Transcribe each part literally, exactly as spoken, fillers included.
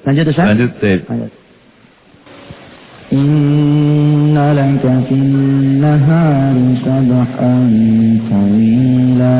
Lanjut Ustaz. Lanjut. Lanjut. Inna laka fin nahari sabhan tawila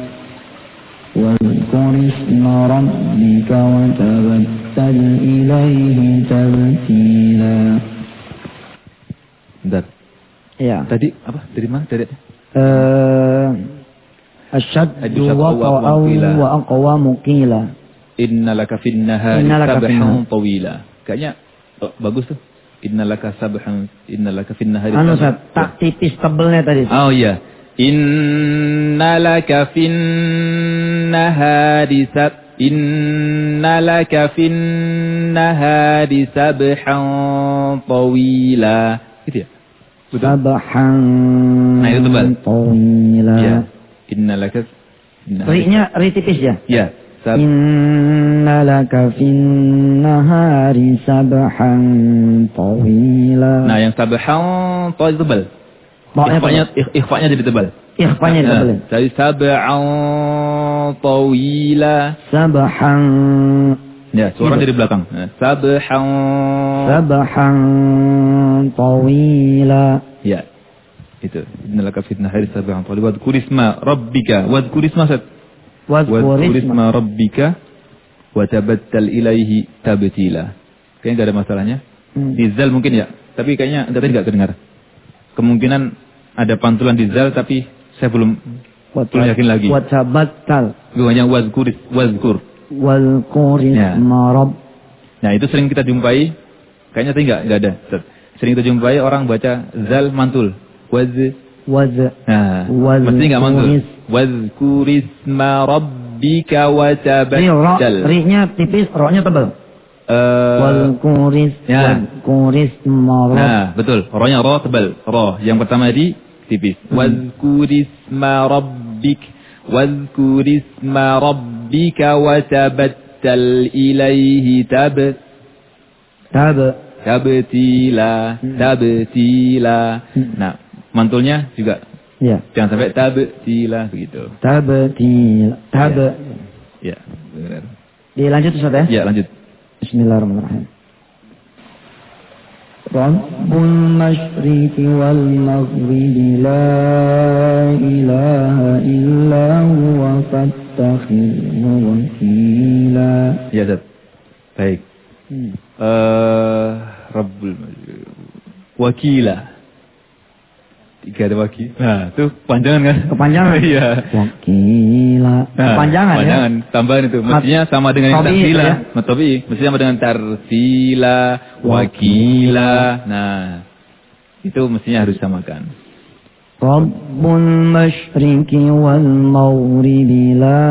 wadhkur isma rabbika wa tabattal ilaihi tabtila. Bentar. Ya. Tadi apa? Dari mana? Dari eh asyaddu waqa'aw wa aqwamu qila. Innalaka fin nahari sabhan tawila. Kayaknya oh, bagus tuh. Innalaka sabhan innalaka fin nahari. Anu Ustaz, tak tipis tebelnya tadi. Oh iya. Innalaka fin nahari sab innalaka fin nahari sabhan tawila. Gitu ya? Sabhan. Nah, itu tebal. Tawila. Iya. Innalaka Ri-nya ri tipis ya? Iya. Inna laka fin nahari sabhan tawila. Nah, yang sabhan tawil tebal. Ikhfa'nya ikhfa'nya jadi tebal. Ikhfa'nya jadi tebal. Dari sabhan tawila. Sabhan. Ya, suara dari belakang. Sabhan. Sabhan tawila. Ya. Itu. Innalaka fin nahari sabhan tawila. Wadhkur isma rabbika. Wadhkur isma sat. Wadhkur isma rabbika wa tabattal ilaihi tabtila. Kayaknya enggak ada masalahnya. Hmm. Di zal mungkin ya, tapi kayaknya tadi enggak kedengar. Kemungkinan ada pantulan di zal tapi saya belum belum yakin lagi. Wa tabattal. Hanya wadhkur wadhkur. Wadhkur isma rabb. Nah, itu sering kita jumpai. Kayaknya tadi enggak enggak ada. Sering kita jumpai orang baca zal mantul. Waz Waz. Nah, mesti enggak mantul. Wadhkur isma rabbika wa tabattal. Ri-nya tipis, ro-nya tebal. Uh, Wadhkur isma rabb. Nah, betul. Ro-nya ro tebal. Ro. Yang pertama tadi tipis. Hmm. Wadhkur isma rabbik. Wadhkur isma rabbika wa tabattal ilaihi tab. Tab. Tabtila. Tabtila. Nah, mantulnya juga. Ya. Jangan sampai tabtila begitu. Tabtila. Tab. Ya, benar. Dilanjut Ustaz ya? Ya, lanjut. Bismillahirrahmanirrahim. Rabbul masyriqi wal maghribi la ilaha illa huwa fattakhidhu wakila. Ya, Ustaz. Baik. Hmm. Uh, Rabbul wakila. Tiga ada wakil. Nah, itu panjangan kan? Kepanjangan. Iya. Wakila. Nah, kepanjangan ya. Panjangan. Tambahan itu. Mestinya sama dengan yang tarsila. Ya? Matobi. Mestinya sama dengan tarsila, wakila. Nah, itu mestinya harus samakan. Rabbul masyriqi wal maghribi la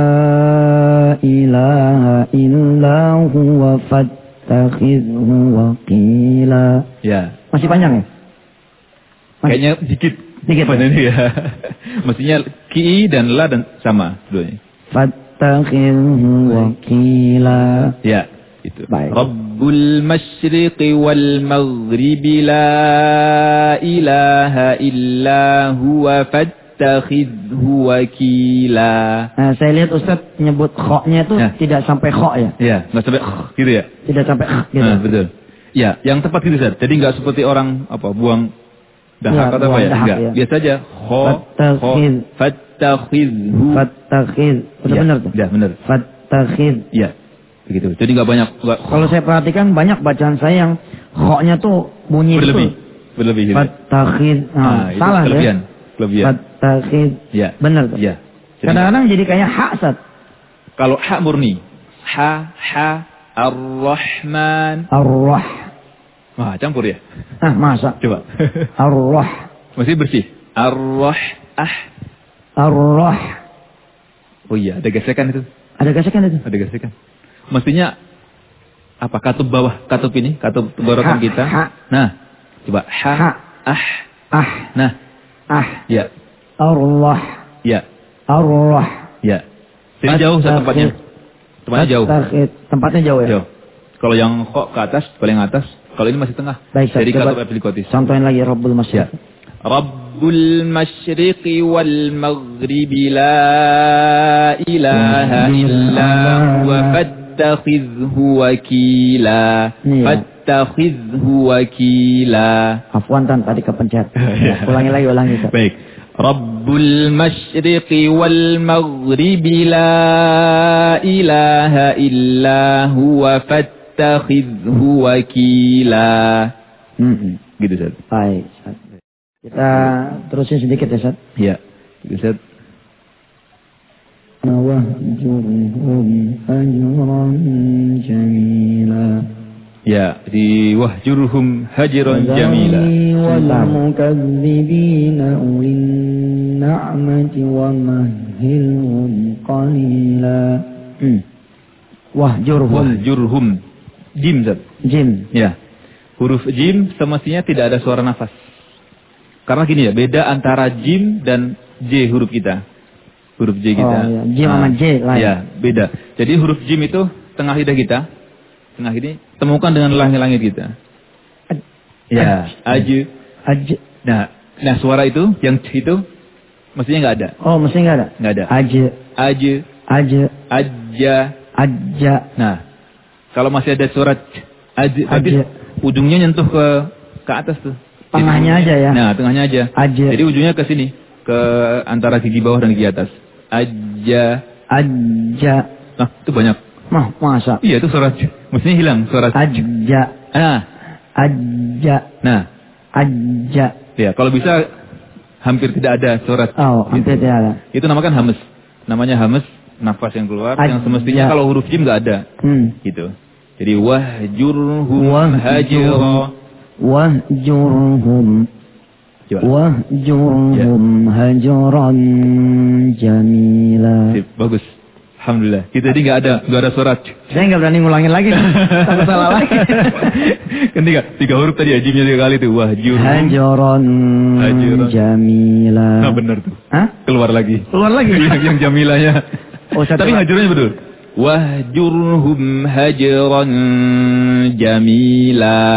ilaha illa huwa fattakhidhu wakila. Ya. Masih panjang ya? Masih. Kayaknya dikit. Dikit ya. Mestinya ki dan la dan sama dua-duanya. Fattakhidhu wakila. Ya, itu. Baik. Rabbul masyriqi wal maghribi la ilaha illa huwa fattakhidhu wakila. Nah, saya lihat Ustaz nyebut kho-nya itu ya. Tidak sampai kho ya? Iya, enggak sampai kho gitu ya. Tidak sampai kho gitu. Nah, betul. Ya, yang tepat gitu Ustaz. Jadi enggak seperti orang apa buang dahak ya, atau apa ya? Dahak, enggak. Ya. Biasa aja kho, fattakhid, fattakhidhu. Fattakhid. Udah ya, benar tuh? Ya, benar. Fattakhid. Iya. Begitu. Jadi enggak banyak. Enggak, kalau saya perhatikan banyak bacaan saya yang kho-nya tuh bunyi berlebih. Betul. Berlebih. Fattakhid. Nah, nah, salah kelebihan. ya. Kelebihan. Fattakhid. Ya. Benar tuh? Ya. Kadang-kadang jadi kayak hak Ustaz. Kalau hak murni. Ha, ha, ar-Rahman. Ar-Rah. Wah, campur ya? Ah, masa? Coba. Ar-Rah. Masih bersih. Ar-Rah, ah. Ar-Rah. Oh iya, ada gesekan itu. Ada gesekan itu? Ada gesekan. Mestinya apa? Katup bawah, katup ini, katup tenggorokan kita. Ha. Nah, coba ha, ha. ah, ah. Nah, ah. Ya. Allah. Ya. Allah. Ya. Jadi jauh tempatnya. Tempatnya jauh. Tempatnya jauh ya. Jauh. Kalau yang kok ke atas, paling atas. Kalau ini masih tengah. Baik, jadi katup epiglottis. Contohin lagi Rabbul Masyriq. Ya. Rabbul Masyriqi wal Maghribi la ilaha illa huwa fattakhidhu wakila. Ya. Fattakhidhu wakila. Afwan Tan, tadi kepencet. Ya. Ulangi lagi, ulangi. Tan. Baik. Rabbul masyriqi wal maghribi la ilaha illa huwa fattakhidhu wakila. Hmm. Gitu, Ustaz. Baik, Ustaz. Kita terusin sedikit ya, Ustaz. Iya. Gitu, Ustaz. Wahjurhum hajran jamila. Ya, di wahjurhum hajran jamila. Wal mukadzibina ulin na'mati wa mahilhum qalila. Hmm. Wahjurhum. Wahjurhum. Jim, Zat. Jim. Ya. Huruf jim semestinya tidak ada suara nafas. Karena gini ya, beda antara jim dan j huruf kita. Huruf j kita. Oh, ya. Jim sama j lain. Ya, beda. Jadi huruf jim itu tengah lidah kita. Tengah ini temukan dengan langit-langit kita. Aj, ya, aj, aj. Nah, nah suara itu yang c itu mestinya nggak ada. Oh, mestinya nggak ada. Nggak ada. Aj, aj, aj, aja, aja. Nah, kalau masih ada suara c, aj, tapi ujungnya nyentuh ke ke atas tuh. Tengahnya aja ya. Nah, tengahnya aja. Aja. Jadi ujungnya ke sini, ke antara gigi bawah dan gigi atas. Aja, aja. Nah, itu banyak. Mah, masa? Iya, itu suara c. Mestinya hilang suara c. Aja. Nah. Aja. Nah. Aja. Ya, kalau bisa hampir tidak ada suara c. Oh, hampir tidak ada. Itu namakan hames. Namanya hames, nafas yang keluar. Aja. Yang semestinya kalau huruf jim nggak ada. Hmm. Gitu. Jadi wahjurhum hajra. Wahjurhum. Wahjurhum ya. Hajran jamila. Sip, bagus. Alhamdulillah. Kita jadi nggak ada nggak ada suara. Saya nggak berani ngulangin lagi. Takut salah lagi. Kan tiga, tiga huruf tadi ya, jimnya tiga kali tuh. Wahjurhum hajran jamila. Nah benar tuh. Hah? Keluar lagi. Keluar lagi. yang, yang jamilanya. Oh, tapi hajurnya betul. Wahjurhum hajran jamila.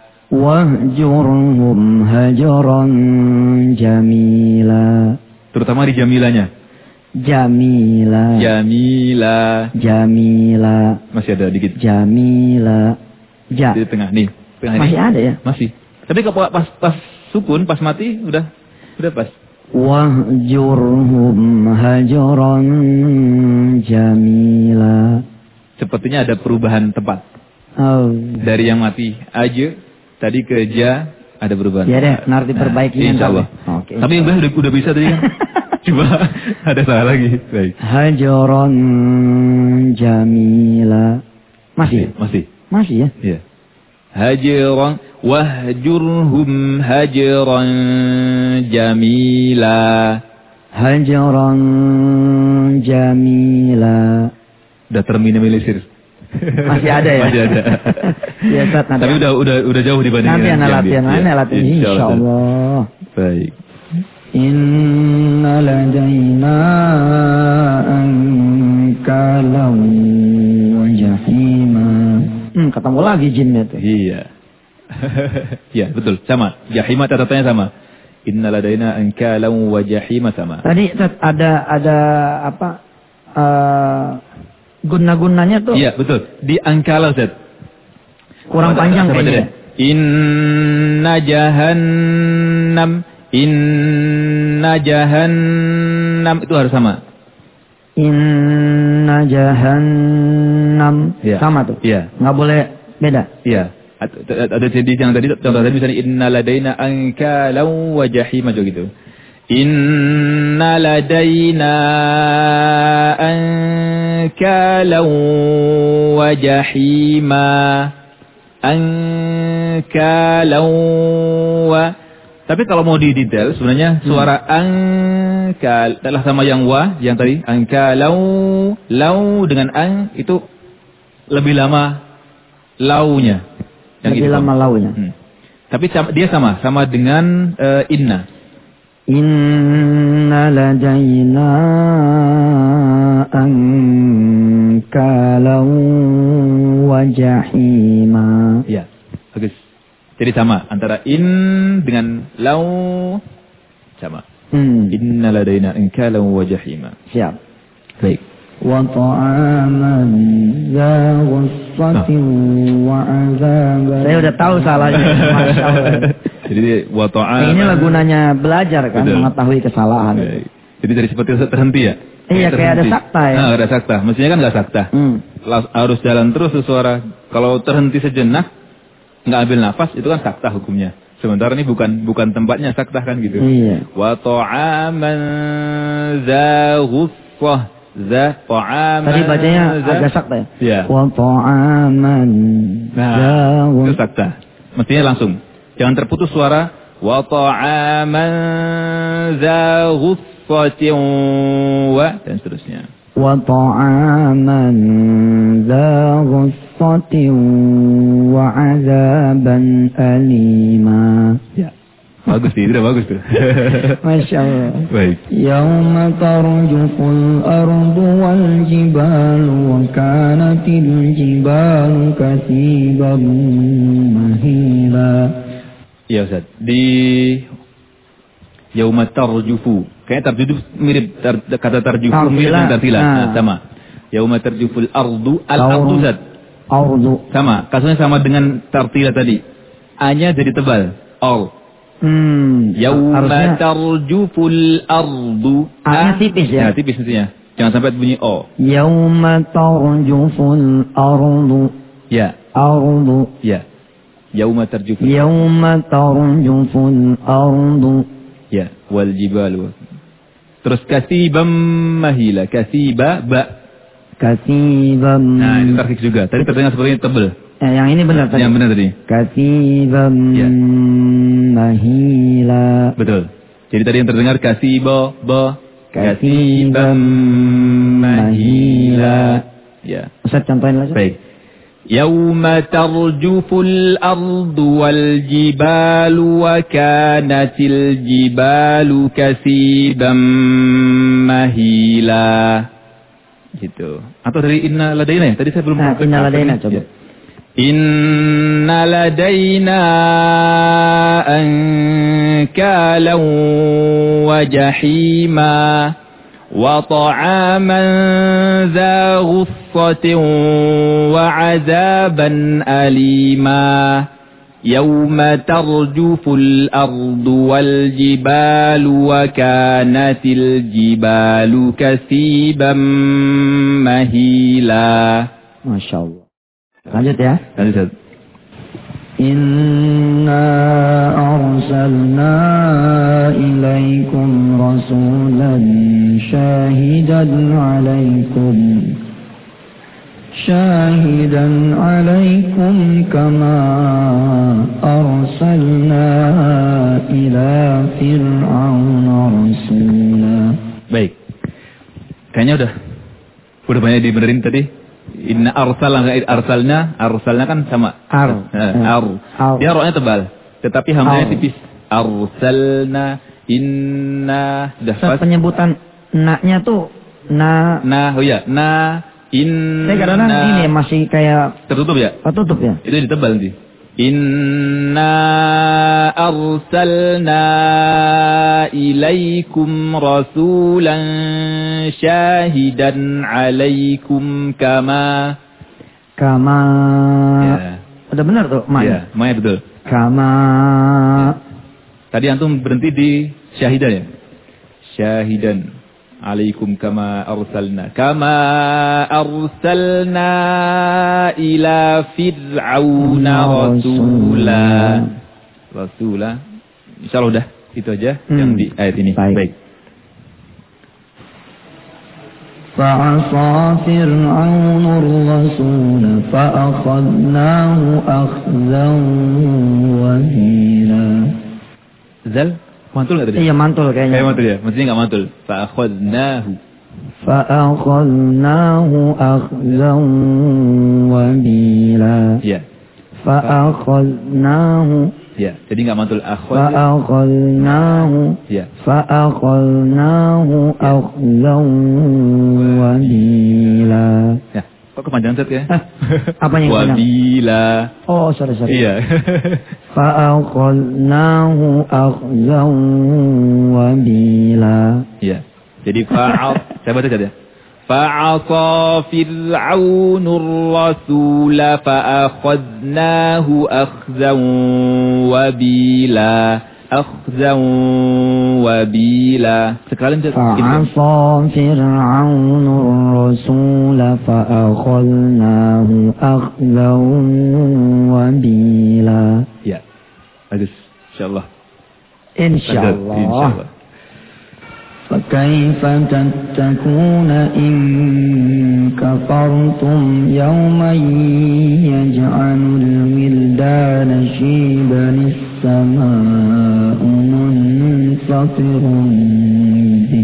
Wahjurhum hajran jamila. Terutama di jamilanya. Jamila. Jamila. Jamila. Masih ada dikit. Jamila. Ja. Di tengah nih. Tengah Masih ini. ada ya? Masih. Tapi kalau pas pas sukun, pas mati udah udah pas. Wahjurhum hajran jamila. Sepertinya ada perubahan tempat. Oh. Dari yang mati aja tadi ke ja ada perubahan. Ya deh, nanti diperbaiki. Nah, insya Allah. Oke. Tapi udah, udah udah bisa tadi kan? Coba ada salah lagi. Baik. Hajran jamila. Masih? Masih. Masih ya? Iya. Hajran wahjurhum hajran jamila. Hajran jamila. Udah terminimalisir. Masih ada ya? Masih ada. Ya, Ustaz, nanti. Tapi udah udah udah jauh dibandingkan. Nanti anak latihan, anak latihan insyaallah. Baik. Inna ladaina ankalau wa jahima. Hmm, ketemu lagi jinnya tuh. Iya. Iya, betul. Sama. Jahima catatannya sama. Inna ladaina ankalau wa jahima sama. Tadi ada ada apa? Uh, guna-gunanya tuh. Iya, betul. Di angkalau, Ustaz. Kurang Pada, panjang kayaknya. Inna jahannam Inna jahannam itu harus sama. Inna jahannam ya. Sama tuh. Iya. Nggak boleh beda. Iya. Ada jadi yang tadi contoh tadi misalnya inna ladaina ankalau wa jahima gitu. Inna ladaina ankalau wa jahima. Ankalau wa. Tapi kalau mau di detail sebenarnya suara hmm. angkal telah sama yang wa yang tadi angkalau lau dengan ang itu lebih lama launya. Yang lebih itu, lama launya. Hmm. Tapi dia sama sama dengan uh, inna. Inna ladaina ankalau wa jahima. Ya, bagus. Jadi sama antara in dengan lau sama. Hmm. Inna ladaina ankalau wa jahima. Siap. Baik. wa ta'aman za ghussatin wa 'adzaban. Saya udah tahu salahnya. Masyaallah. Jadi wa ta'aman. Ini lah gunanya belajar kan, betul, mengetahui kesalahan. Baik. Jadi dari seperti itu terhenti ya? Iya, kayak ada sakta ya. Nah, ada sakta. Mestinya kan nggak sakta. Hmm. Harus jalan terus suara. Kalau terhenti sejenak, nggak ambil nafas, itu kan sakta hukumnya. Sementara ini bukan bukan tempatnya sakta kan gitu. Iya. Wa ta'aman za ghussah. Za ta'aman. Tadi bacanya za... agak sakta ya? Iya. Wa ta'aman za ghussah. Itu sakta. Mestinya langsung. Jangan terputus suara. Wa ta'aman za ghussah. Wa dan seterusnya. Wa ta'aman dza ghussatin wa 'adzaban alima. Ya. Bagus sih, itu bagus tuh. Masya Allah. Baik. Yauma tarjuful ardu wal jibalu wa kanatil jibalu kasiban mahila. Ya Ustaz, di yauma tarjufu. Kayaknya tarjuf mirip tar, kata tarjufu mirip dengan tartila. Nah, sama. Yauma tarjuful ardu al-ardu Ustaz. Ardu. Sama, kasusnya sama dengan tartila tadi. A-nya jadi tebal. Al. Hmm. Yauma tarjuful ardu. A-nya tipis ya. Ya, tipis mestinya. Jangan sampai bunyi O. Yauma tarjuful ardu. Ya. Ardu. Ya. Yauma tarjuful. Yauma tarjuful ardu. Ya, wal jibalu. Terus kasibam mahila, kasiba ba. Kasibam. Nah, itu tarkik juga. Tadi terdengar sepertinya tebal. Ya, yang ini benar tadi. Yang benar tadi. Kasibam ya. Mahila. Betul. Jadi tadi yang terdengar kasiba ba. Kasibam mahila. Ya. Ustaz contohin lagi. Baik. Yauma tarjuful ardu wal jibalu wa kanatil jibalu kasiban mahila. Gitu. Atau dari inna ladaina ya? Tadi saya belum. Nah, inna ladaina coba. Ya. Inna ladaina ankalan wa jahima. وطعاما ذا غصة وعذابا أليما يوم ترجف الأرض والجبال وكانت الجبال كثيبا مهيلا. Masya Allah. Lanjut ya. Lanjut. Inna arsalna ilaikum rasulan syahidan alaikum syahidan alaikum kama arsalna ila fir'auna rasula. Baik. Kayaknya udah udah banyak dibenerin tadi. Inna arsalna arsalna arsalna kan sama ar ar, ar. Dia rohnya tebal tetapi hamzanya tipis. Arsalna inna dah pas. Penyebutan na-nya tuh na na oh ya na inna. Saya kadang-kadang ini masih kayak tertutup ya? Tertutup ya? Itu ditebal nanti. Inna arsalna ilaikum rasulan syahidan alaikum kama kama ya. Udah benar tuh Ma? Ya, Ma ya betul. Kama ya. Tadi antum berhenti di syahidan ya? Syahidan alaikum kama arsalna kama arsalna ila fir'auna rasula rasula. Insyaallah udah itu aja hmm. yang di ayat ini. Baik, baik. Fa'asa fir'aunur rasul fa'akhadnahu akhzan wahila. Zal mantul nggak tadi? Iya mantul kayaknya. Kayak mantul ya, maksudnya nggak mantul. Fa'akhadnahu. Fa'akhadnahu akhzan wabila. Iya. Fa'akhadnahu. Ya, jadi nggak mantul akhad. Fa'akhadnahu. Ya. Fa'akhadnahu akhzan wabila. Ya. Kok kepanjangan set ya? Apa yang kepanjangan? Wabila. Oh, sorry sorry. Iya. Fa'akhadnahu akhzan wabila. Iya. Jadi fa'al. Saya baca saja. Fa'asa Fir'aunur Rasul fa'akhadnahu akhzan wabila. Akhzan wabila. Sekali Fa'asa Fir'aunur Rasul fa'akhadnahu akhzan wabila. Ya, bagus. Insyaallah. Insyaallah. Insyaallah. فكيف تتقون إن كفرتم يوما يجعل الولدان شيبا السماء منفطر به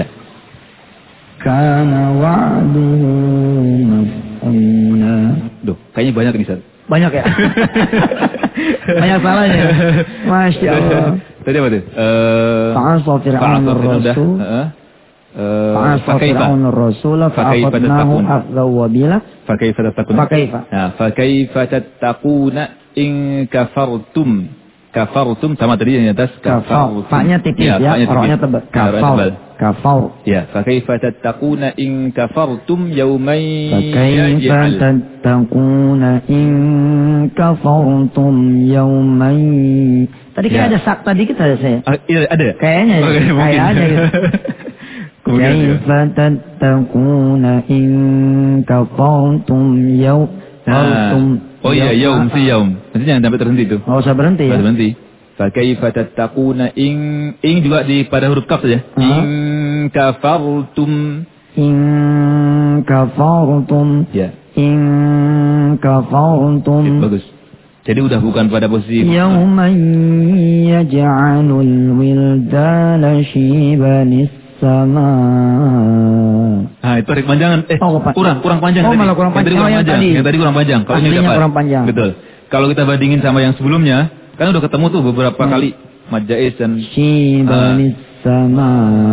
كان وعده مفعولا. Duh, kayaknya banyak nih, Ustaz. Banyak ya? Banyak salahnya. Masya Allah. Tadi apa tuh? Fa'asa Fir'aunur Rasul. Fa'asa Fir'aunur Rasul fa'akhadnahu akhzan wabila. Fakaifa tattaquna? Fakaifa. Nah, fakaifa tattaquna in kafartum. Kafartum sama tadi yang di atas kafartum. Fa-nya tipis ya, ra-nya tebal. Kafar. Kafar. Ya, fakaifa tattaquna in kafartum yawman Fakaifa tattaquna in kafartum yawman. Tadi kayak ada sak tadi kita ada saya. Ah, iya, ada. Kayaknya okay, kayak ada gitu. Kaifa tattaquna in kafartum yawman. Oh iya, yaum si yaum. Nanti jangan sampai terhenti itu. Oh, usah berhenti ya. Berhenti. Fa kaifa tattaquna in in juga di pada huruf kaf saja. Uh-huh. In kafartum. In kafartum. Ya. In kafartum. Ya, bagus. Jadi udah bukan pada posisi Yauman yaj'alul wildana shibanis sama. Ah, itu tarik panjangan. Eh, oh, kurang, kurang panjang oh, tadi. Malah kurang panjang. Yang tadi kurang oh, panjang. Yang, yang tadi kurang panjang. Kalau ini dapat. kurang panjang. Betul. Kalau kita bandingin sama yang sebelumnya, kan udah ketemu tuh beberapa hmm. kali majais dan shibanis uh, sama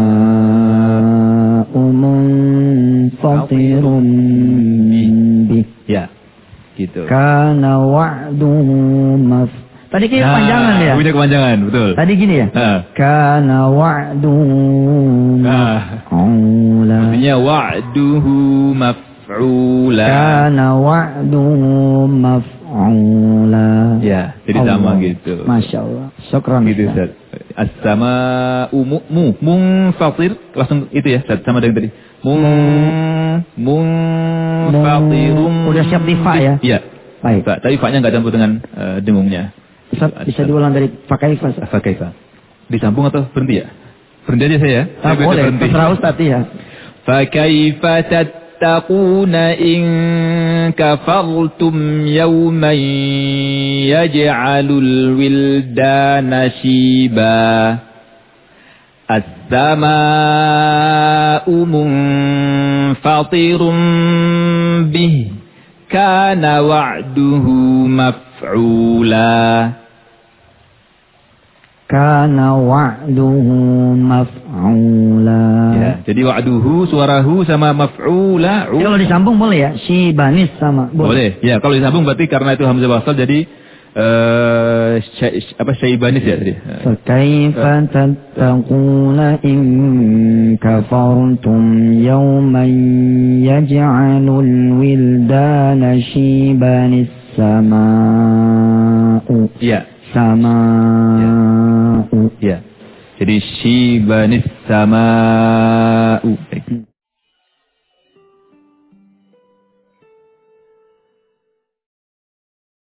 umun fatirun bih. Ya. Gitu. Kana wa'duhu maf. Tadi kayak nah, panjangan ya. Punya kepanjangan, betul. Tadi gini ya. Nah. Kana wa'duhu maf'ula. Artinya wa'duhu maf'ula. Kana wa'duhu maf'ula. Ya, jadi Allah. Sama gitu. Masya Allah. Syukran. Gitu, Ustaz. As-sama'u mu munfatir. Langsung itu ya, Ustaz. Sama dengan tadi. Mun munfatirun. Udah siap di fa ya? Iya. Baik. Fa, tapi fa-nya enggak campur dengan uh, dengungnya. Bisa, bisa diulang dari fakaifa. Fakaifa. Disambung atau berhenti ya? Berhenti aja saya. Ah, boleh. Berhenti. Terserah Ustaz ya. Fakaifa tattaquna in kafartum yawman yaj'alul wildana shiba. As-sama'u munfatirun bih kana wa'duhu maf'ula. Kana wa'duhu maf'ula. Ya, jadi wa'duhu suarahu sama maf'ula. Ya, kalau disambung boleh ya? Shibanis sama. Boleh. Boleh. Ya, kalau disambung berarti karena itu hamzah wasal jadi Uh, syai, apa syaibanis ya tadi. Fakaifa tattaquna in kafartum yawman yaj'alul wildana shibanis sama'u. Iya. Sama'u. Iya. Jadi shibanis sama'u.